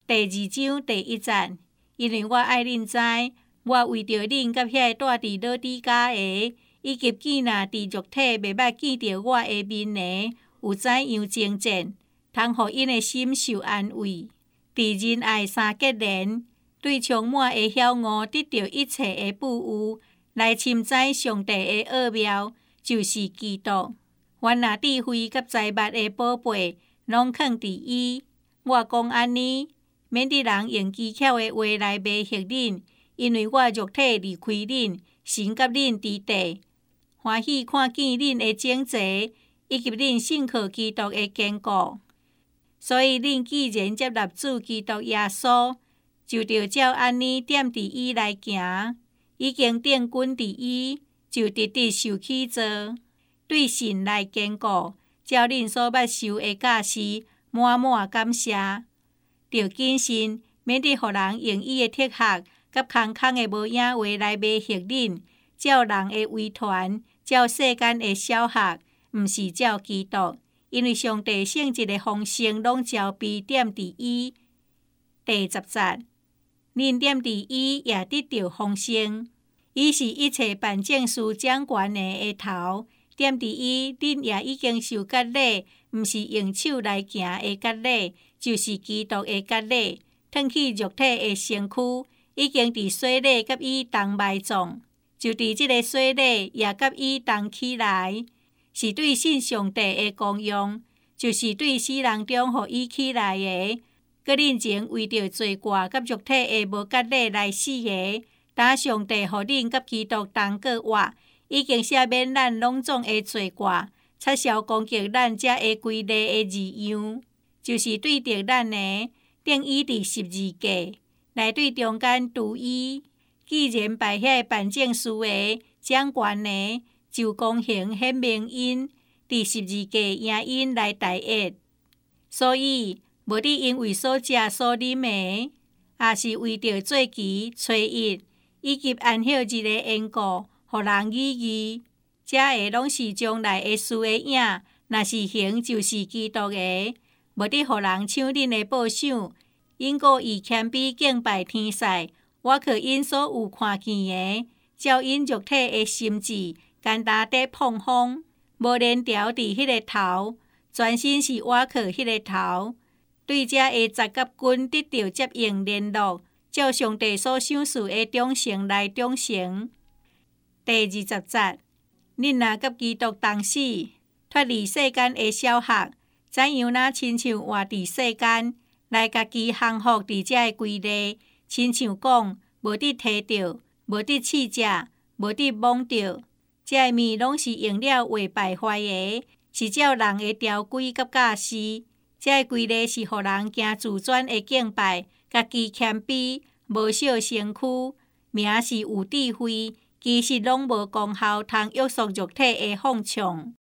第2章第1節，因為我愛恁知，我為着恁甲遐住佇老底嘉的，以及見若佇肉體袂捌見着我的面的，有怎樣爭戰，通互因的心受安慰。佇仁愛相結連，對充滿的曉悟得到一切的富有，來深知上帝的奧妙，就是基督。凡那智慧甲財物的寶貝，攏囥佇伊。我講安尼，免得人用技巧的話來迷惑恁，因為我肉體離開恁，神甲恁佇地，歡喜看見恁的整齊，以及恁信靠基督的堅固。所以恁既然接納主基督耶穌，就着照安尼踮佇伊來行，已經定根佇伊，就直直受起造，對神來堅固，照恁所捌受的教示，滿滿感謝。着謹慎，免得互人用伊的哲學甲空空的無影話來迷惑恁，照人的遺傳，照世間的小學，毋是照基督。因為上帝聖潔的豐盛攏招備踮佇伊。第10節，恁踮佇伊也得到豐盛。伊是一切辦證事掌權的頭，踮佇伊，恁也已經受割禮，毋是用手來行的割禮，就是基督的割禮，褪去肉體的身軀，已經佇洗禮甲伊同埋葬，就佇即個洗禮也甲伊同起來。是對信上帝的功用，就是對死人中互伊起來的，閣恁前為着罪過甲肉體的無割禮來死的，打上帝互恁甲基督同過活，已經赦免咱攏總的罪過，撤銷攻擊咱遮的規例的字樣，就是對着咱的釘伊佇十字架，來對中間堵伊。既然拜遐辦證事的掌權的，就公平顯明因，佇十字架贏因來代役。所以無得因為所食所啉的，也是為着做期初一以及安息日的緣故，互人疑義。這個攏是將來的事的影，若是行就是基督的，無得互人搶恁的報賞。因故以謙卑敬拜天使，我可因所有看見的，照因肉體的心志。簡單地碰風，無鏈條佇迄個頭，全身是倚靠迄個頭。對這個十角軍得到接應聯絡，照上帝所想事的忠誠來忠誠。第20節，恁若甲基督同死，脫離世間的小學，怎樣若親像活佇世間，來家己降服佇這個規例，親像講無得摕到，無得試食，無得摸到。這個物攏是用了為敗壞的，是照人的條規甲教示。這個規例是互人行自轉的敬拜，家己謙卑，無小身軀，名是有智慧，其實攏無功效，通約束肉體的放縱。